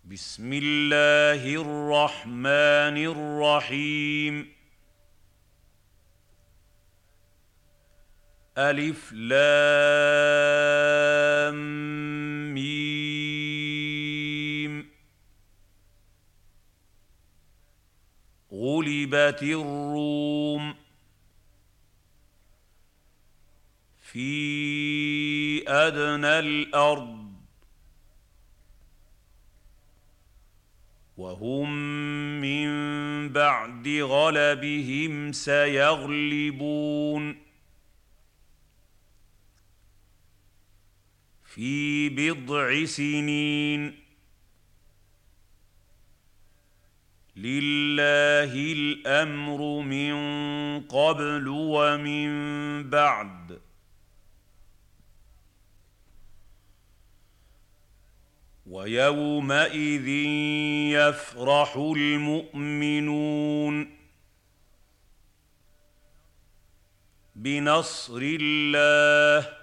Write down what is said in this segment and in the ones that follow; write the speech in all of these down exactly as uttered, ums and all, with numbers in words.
بسم الله الرحمن الرحيم. ألف لام ميم. غلبت الروم في أدنى الأرض وهم من بعد غلبهم سيغلبون في بضع سنين. لله الأمر من قبل ومن بعد ويومئذ يفرح المؤمنون بنصر الله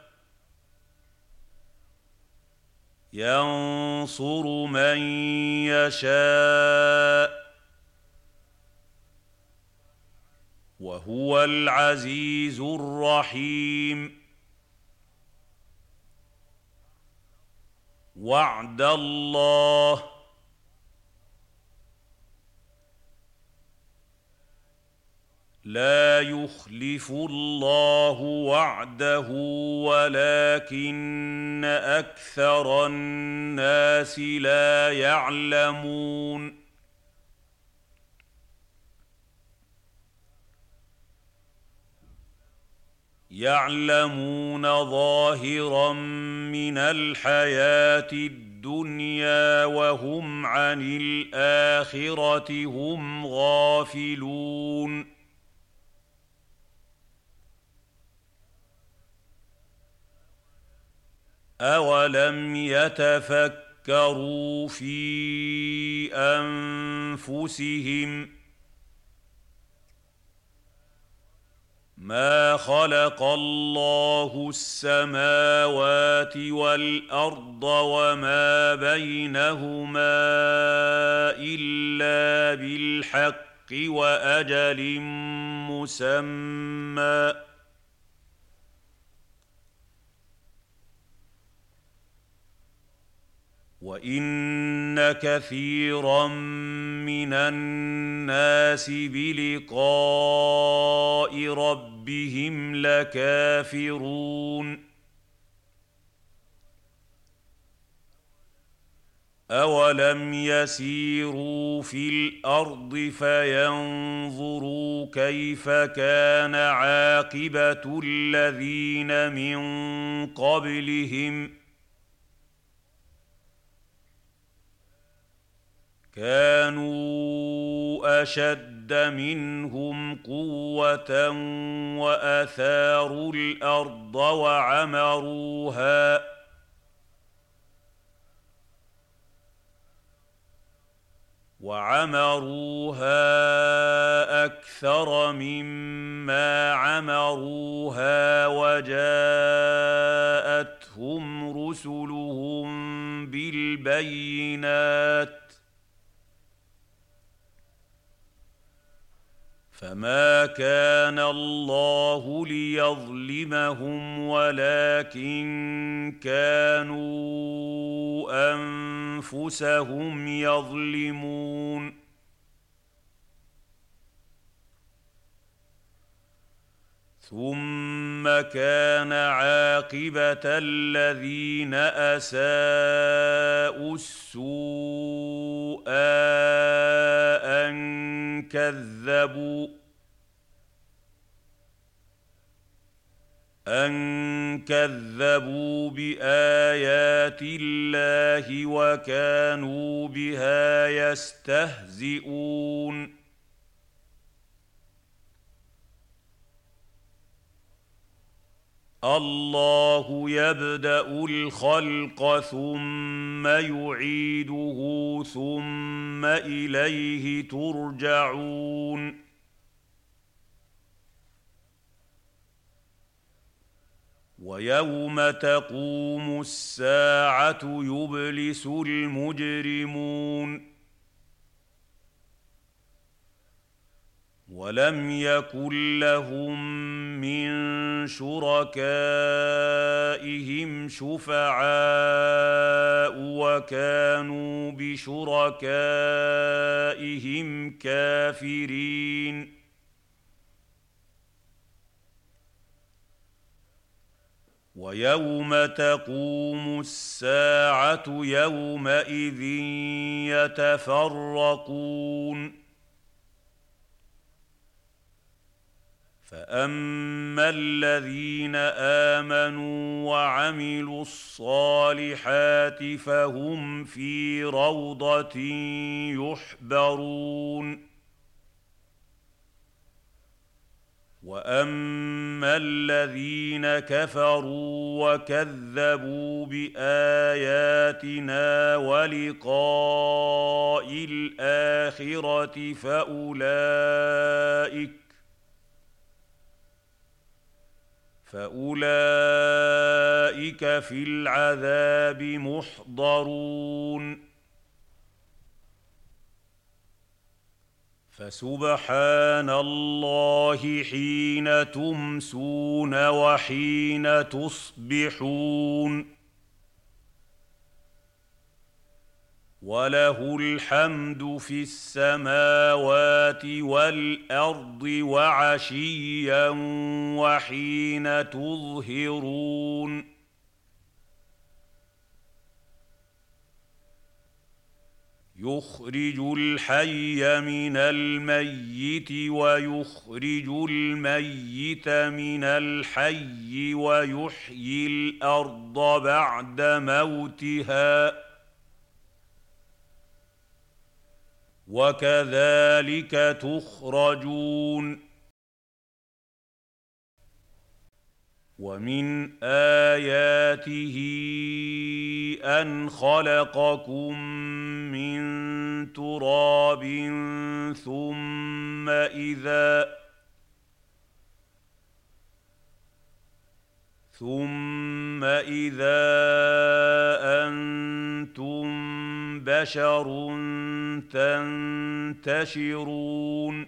ينصر من يشاء وهو العزيز الرحيم. وعد الله لا يخلف الله وعده ولكن أكثر الناس لا يعلمون. يعلمون ظاهرا من الحياة الدنيا وهم عن الآخرة هم غافلون. أولم يتفكروا في أنفسهم ما خلق الله السماوات والأرض وما بينهما إلا بالحق وأجل مسمى وإن كثيرا من الناس بلقاء ربهم لكافرون. أولم يسيروا في الأرض فينظروا كيف كان عاقبة الذين من قبلهم كانوا أشد منهم قوة وأثاروا الأرض وعمروها وعمروها أكثر مما عمروها وجاءتهم رسلهم بالبينات فما كان الله ليظلمهم ولكن كانوا أنفسهم يظلمون. ثم كان عاقبة الذين أساءوا السوء أن كذبوا أن كذبوا بآيات الله وكانوا بها يستهزئون. الله يبدأ الخلق ثم يعيده ثم إليه ترجعون. ويوم تقوم الساعة يبلس المجرمون ولم يكن لهم من شركائهم شفعاء وكانوا بشركائهم كافرين ويوم تقوم الساعة يومئذ يتفرقون فأما الذين آمنوا وعملوا الصالحات فهم في روضة يحبرون وأما الذين كفروا وكذبوا بآياتنا ولقاء الآخرة فأولئك فأولئك في العذاب محضرون فسبحان الله حين تمسون وحين تصبحون وله الحمد في السماوات والأرض وعشيا وحين تظهرون يخرج الحي من الميت ويخرج الميت من الحي ويحيي الأرض بعد موتها وكذلك تخرجون ومن آياته أن خلقكم من تراب ثم إذا ثم إذا أنتم بشر تنتشرون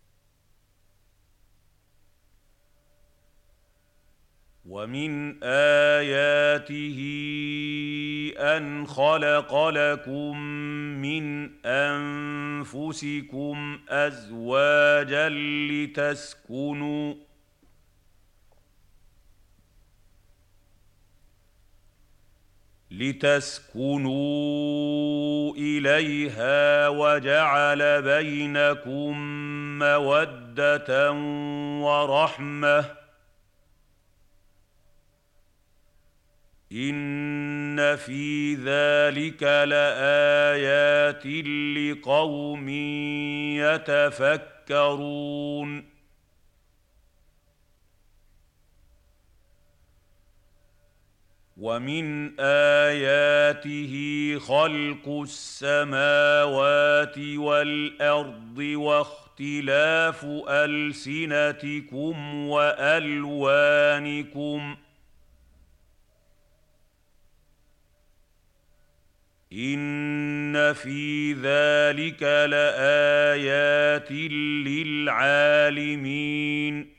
ومن آياته أن خلق لكم من أنفسكم أزواجا لتسكنوا لتسكنوا إليها وجعل بينكم مودة ورحمة إن في ذلك لآيات لقوم يتفكرون ومن آياته خلق السماوات والأرض واختلاف ألسنتكم وألوانكم إن في ذلك لآيات للعالمين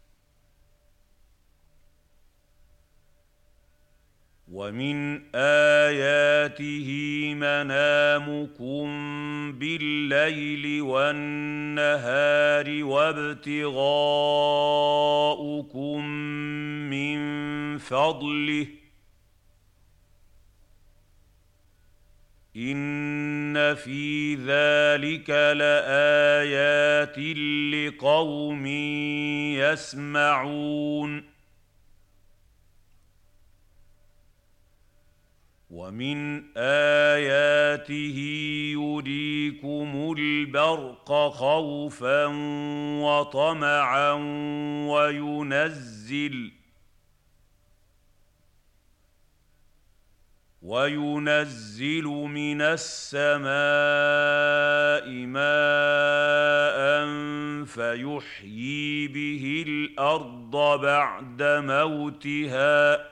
ومن آياته منامكم بالليل والنهار وابتغاؤكم من فضله إن في ذلك لآيات لقوم يسمعون ومن آياته يريكم البرق خوفا وطمعا وينزل وينزل من السماء ماء فيحيي به الارض بعد موتها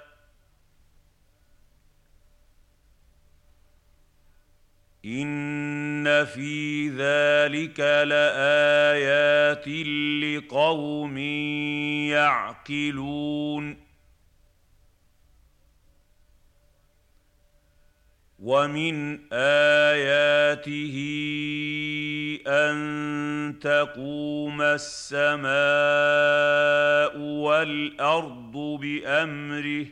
ان في ذلك لايات لقوم يعقلون ومن آياته أن تقوم السماء والأرض بأمره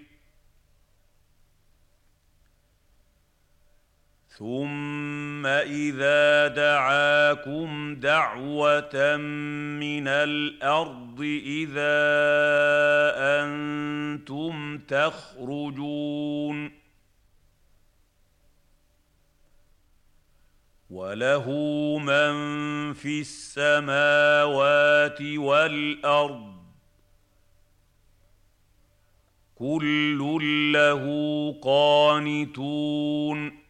ثم إذا دعاكم دعوة من الأرض إذا أنتم تخرجون وله من في السماوات والأرض كل له قانتون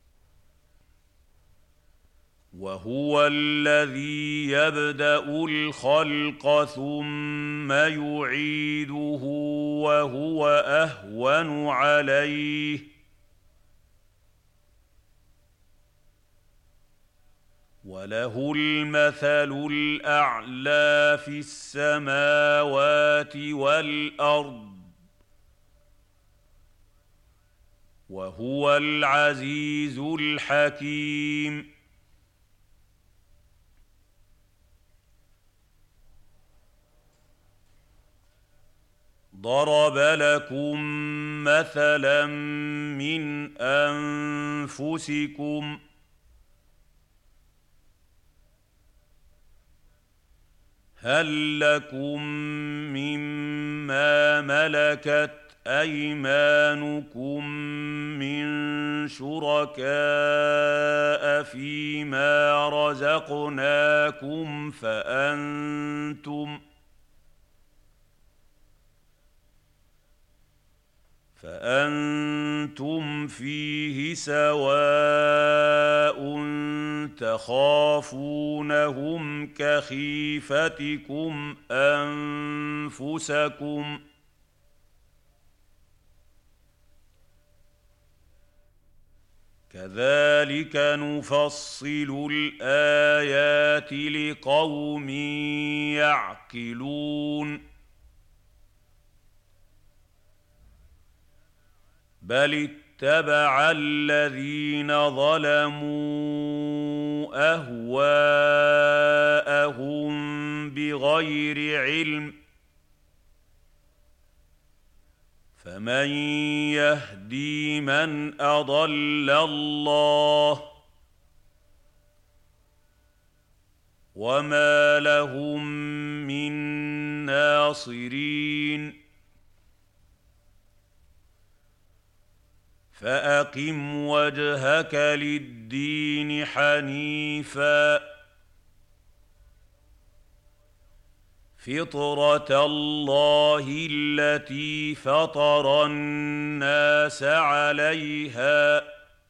وهو الذي يبدأ الخلق ثم يعيده وهو أهون عليه وله المثل الأعلى في السماوات والأرض وهو العزيز الحكيم ضرب لكم مثلا من أنفسكم هل لكم مما ملكت أيمانكم من شركاء فيما رزقناكم فأنتم فأنتم فيه سواء تخافونهم كخيفتكم أنفسكم كذلك نفصل الآيات لقوم يعقلون بل اتبع الذين ظلموا أهواءهم بغير علم فمن يهدي من أضل الله وما لهم من ناصرين فأقم وجهك للدين حنيفا فطرة الله التي فطر الناس عليها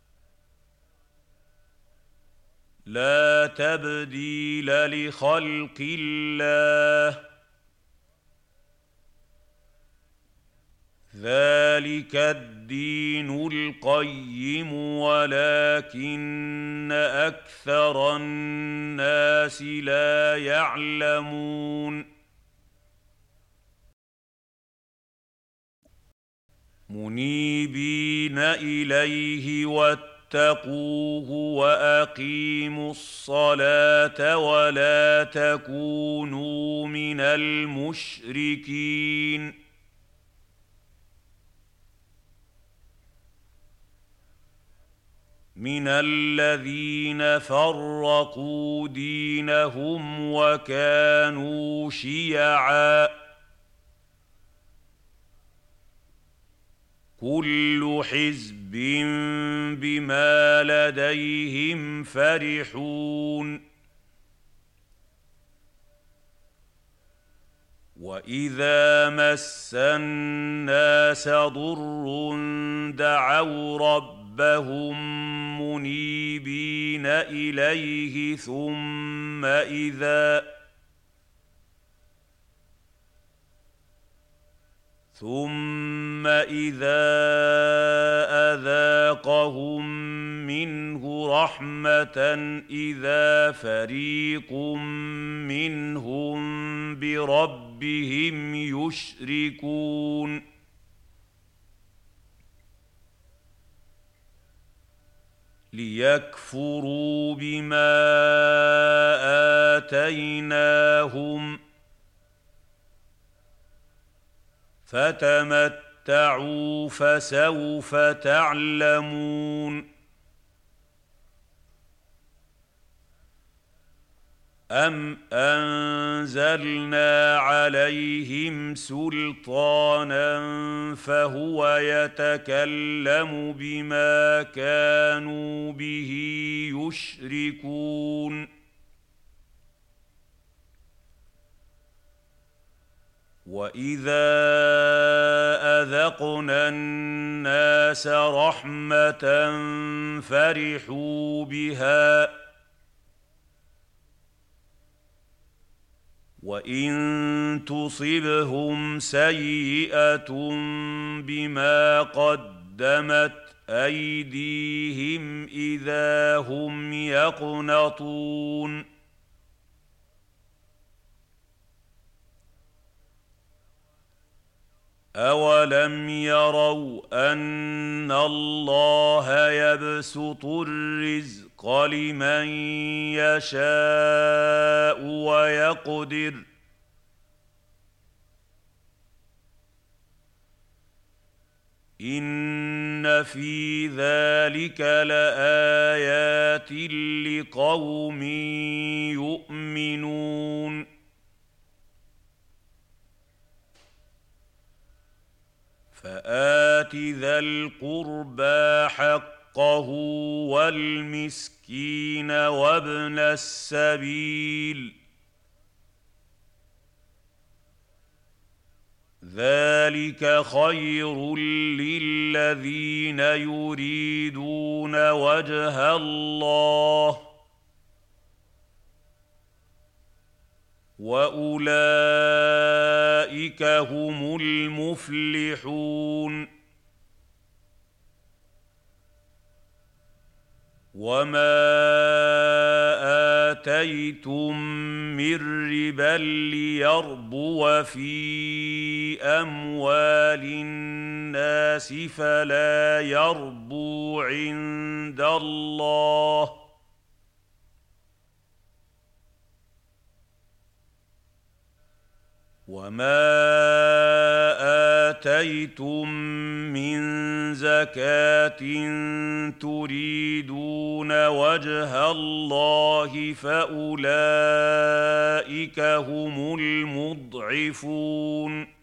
لا تبديل لخلق الله ذلك الدين القيم ولكن أكثر الناس لا يعلمون منيبين إليه واتقوه وأقيموا الصلاة ولا تكونوا من المشركين من الذين فرقوا دينهم وكانوا شيعا كل حزب بما لديهم فرحون وإذا مس الناس ضر دعوا ربهم منيبين إليه ثم إذا ثم إذا أذاقهم منه رحمة إذا فريق منهم بربهم يشركون ليكفروا بما آتيناهم فتمتعوا فسوف تعلمون أم أنزلنا عليهم سلطانا فهو يتكلم بما كانوا به يشركون وإذا أذقنا الناس رحمة فرحوا بها وإن تصبهم سيئة بما قدمت أيديهم إذا هم يقنطون أولم يروا أن الله يبسط الرزق لمن يشاء ويقدر إن في ذلك لآيات لقوم يؤمنون فآت ذا القربى حقه والمسكين وابن السبيل ذلك خير للذين يريدون وجه الله وأولئك هم المفلحون وما آتيتم من ربا ليربو في أموال الناس فلا يربو عند الله وما آتيتم من زكاة تريدون وجه الله فأولئك هم المضعفون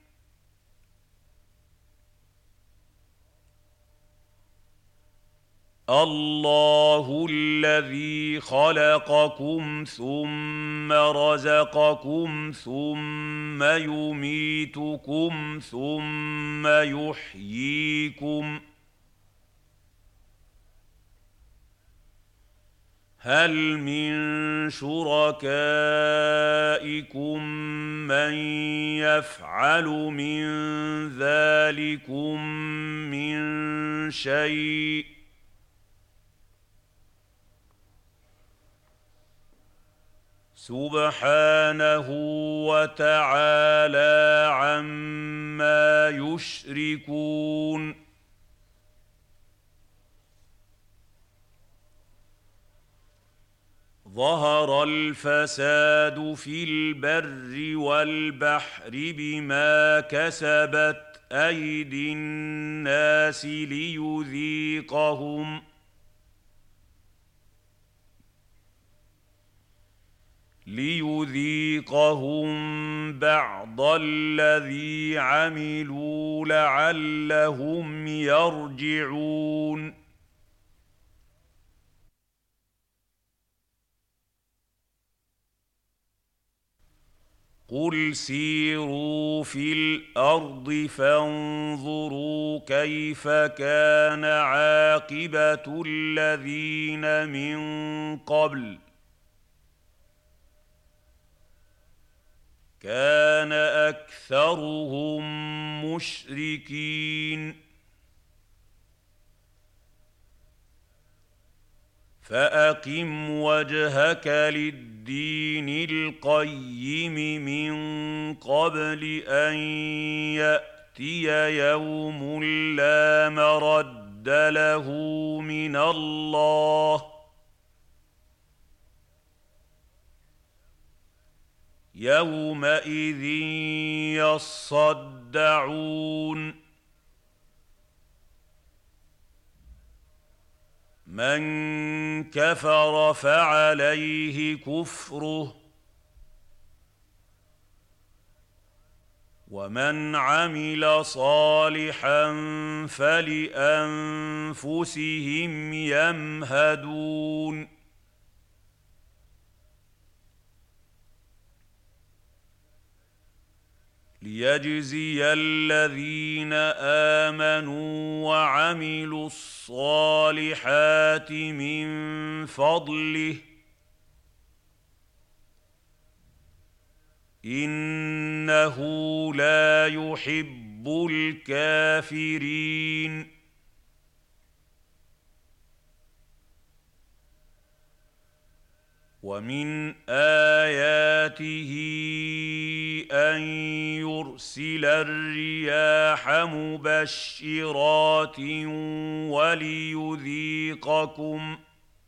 الله الذي خلقكم ثم رزقكم ثم يميتكم ثم يحييكم هل من شركائكم من يفعل من ذلكم من شيء سبحانه وتعالى عما يشركون ظهر الفساد في البر والبحر بما كسبت أيدي الناس ليذيقهم ليذيقهم بعض الذي عملوا لعلهم يرجعون قل سيروا في الارض فانظروا كيف كان عاقبه الذين من قبل كان اكثرهم مشركين فاقم وجهك للدين القيم من قبل ان ياتي يوم لا مرد له من الله يومئذ يصدعون من كفر فعليه كفره ومن عمل صالحا فلانفسهم يمهدون ليجزي الذين امنوا وعملوا الصالحات من فضله انه لا يحب الكافرين ومن آياته أن يرسل الرياح مبشرات وليذيقكم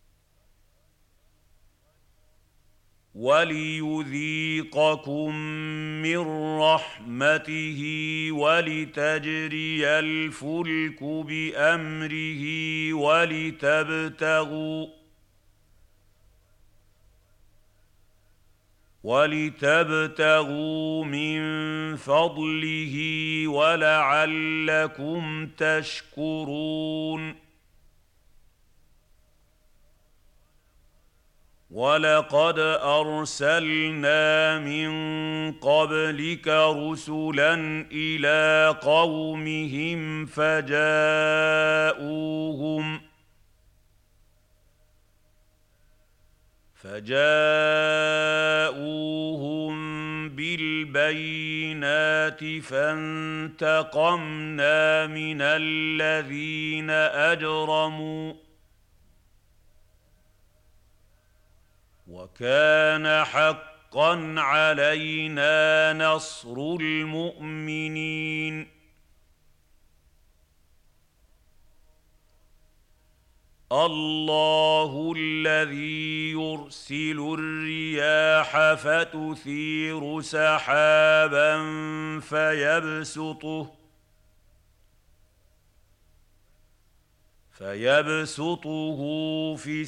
وليذيقكم من رحمته ولتجري الفلك بأمره ولتبتغوا ولتبتغوا من فضله ولعلكم تشكرون ولقد أرسلنا من قبلك رسلا إلى قومهم فجاءوهم فجاءوهم بالبينات فانتقمنا من الذين أجرموا وكان حقا علينا نصر المؤمنين الله الذي يرسل الرياح فتثير سحابا فيبسطه فيبسطه في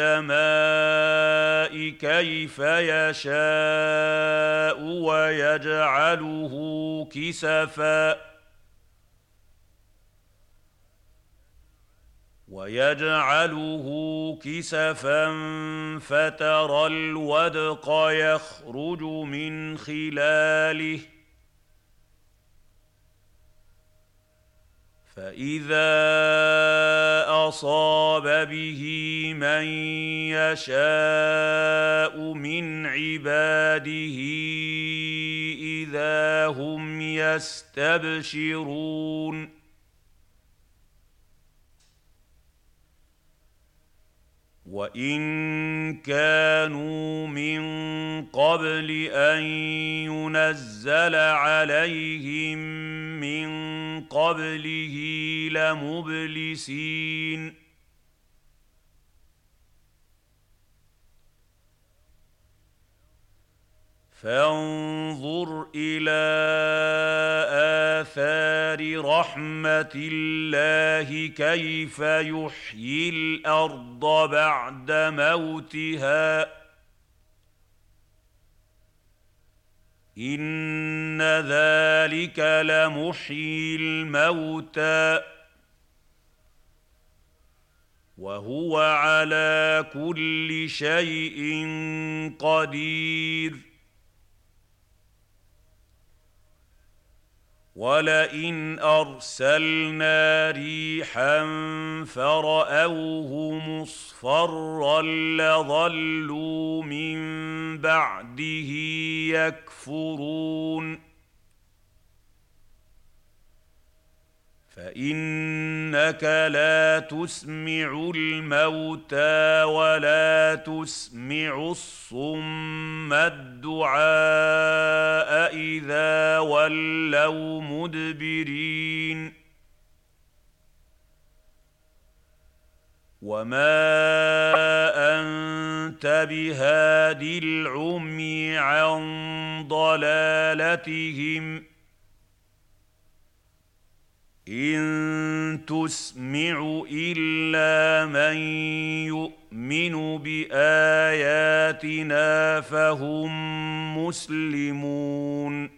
السماء كيف يشاء ويجعله كسفا ويجعله كسفا فترى الودق يخرج من خلاله فإذا أصاب به من يشاء من عباده إذا هم يستبشرون وإن كانوا من قبل أن ينزل عليهم من قبله لمبلسين فانظر إلى آثار رحمة الله كيف يحيي الأرض بعد موتها إن ذلك لمحيي الموتى وهو على كل شيء قدير ولئن ارسلنا ريحا فرأوه مصفرا لظلوا من بعده يكفرون فإنك لا تسمع الموتى ولا تسمع الصم الدعاء إذا ولوا مدبرين وما أنت بهاد العمي عن ضلالتهم إن تسمع إلا من يؤمن بآياتنا فهم مسلمون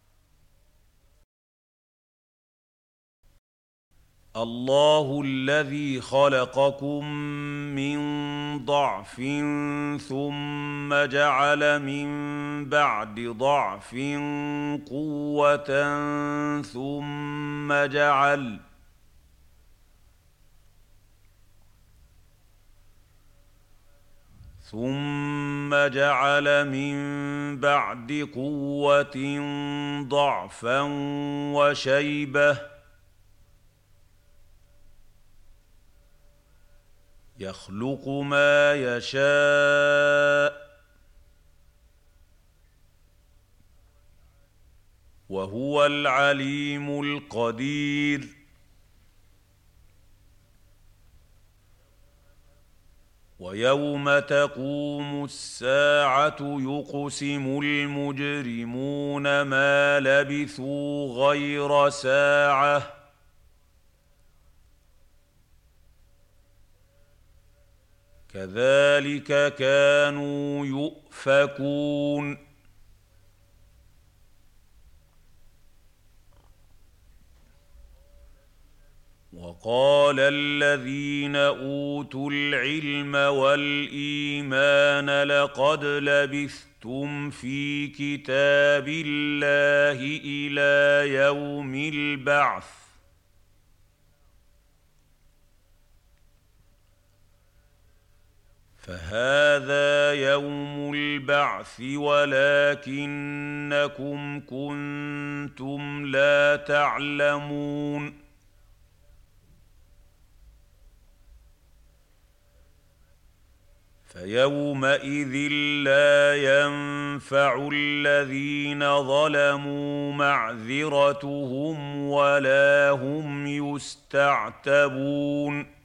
الله الذي خلقكم من ضعف ثم جعل من بعد ضعف قوة ثم جعل ثم جعل من بعد قوة ضعفا وشيبة يخلق ما يشاء وهو العليم القدير ويوم تقوم الساعة يقسم المجرمون ما لبثوا غير ساعة كذلك كانوا يؤفكون وقال الذين أوتوا العلم والإيمان لقد لبثتم في كتاب الله إلى يوم البعث فهذا يوم البعث ولكنكم كنتم لا تعلمون فيومئذ لا ينفع الذين ظلموا معذرتهم ولا هم يستعتبون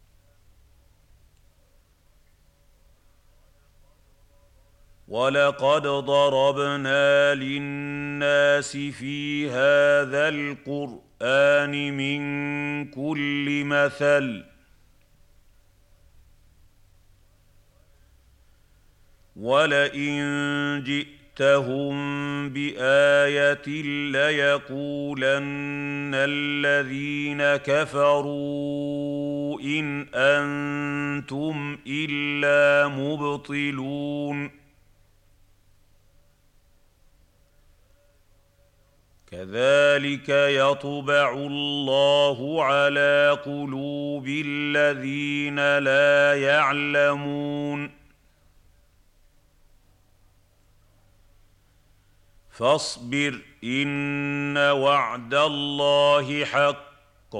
ولقد ضربنا للناس في هذا القرآن من كل مثل ولئن جئتهم بآية ليقولن الذين كفروا إن أنتم إلا مبطلون كذلك يطبع الله على قلوب الذين لا يعلمون فاصبر إن وعد الله حق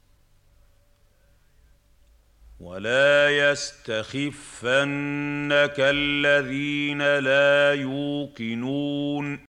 ولا يستخفنك الذين لا يوقنون